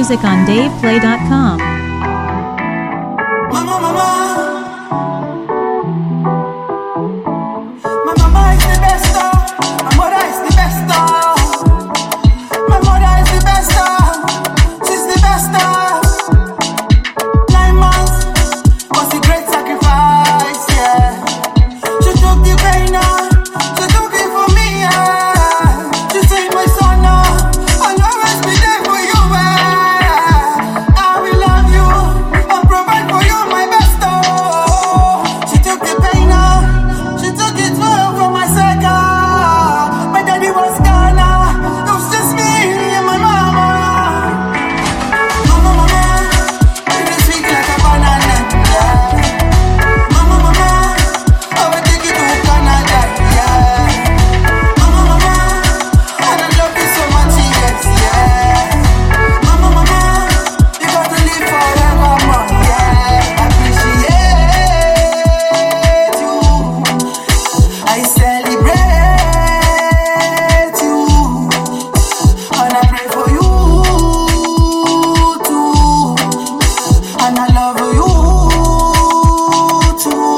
music on DavePlay.com. Mama, mama. My mama is the best dog. My mother is the best dog. My mother is the best dog. She's the best dog. 9 months was a great sacrifice, yeah. She took the pain on. She took it for me, yeah. She saved my son now. I'll always be there for you, I will love you and provide for you, my best dog. She took the pain on. She took it for my sake. My daddy was gone. It was just me and my mama. Mama, mama, it is sweet like a banana, yeah. Mama, mama, I will take you to Canada, yeah. Mama, mama, and I love you so much, yes, yeah. Mama, mama, you got to live forever, more, yeah. I appreciate you. I celebrate you. And I pray for you too. And I love you too.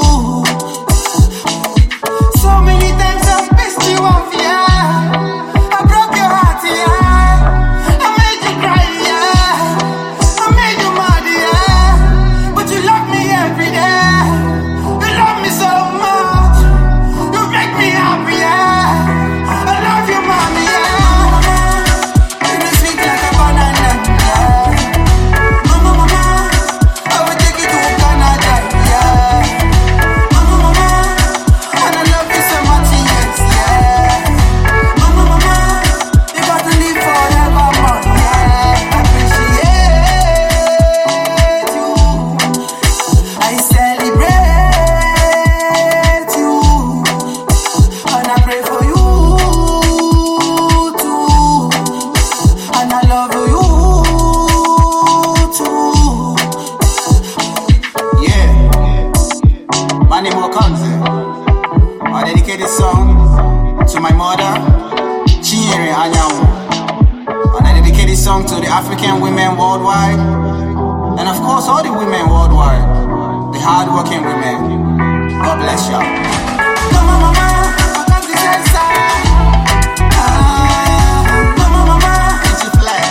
So many times I've pissed you off, yeah. I broke your heart, yeah. I made you cry, yeah. I made you mad, yeah. But you love me every day. You love me so much. You make me happy, yeah. I love you, mommy, yeah. It is sweet like a banana, yeah. Mama, mama, I will take you to Canada, yeah. Mama, mama, and I love you so much, yes, yeah. Mama, mama, you got to live forever, more, yeah. I appreciate you. I celebrate you. And I pray for you too. And I love you too. Yeah. My name is Wakanze. I dedicate this song to my mother, Chinyere Anyanwu. And I dedicate this song to the African women worldwide. And of course, all the women worldwide. The hard-working women. God bless y'all. Mama, mama, Wakanze Sensa. Mama, mama, it's a flex.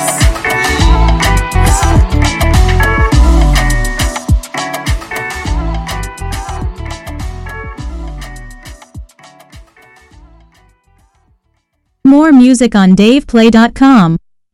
More music on DavePlay.com.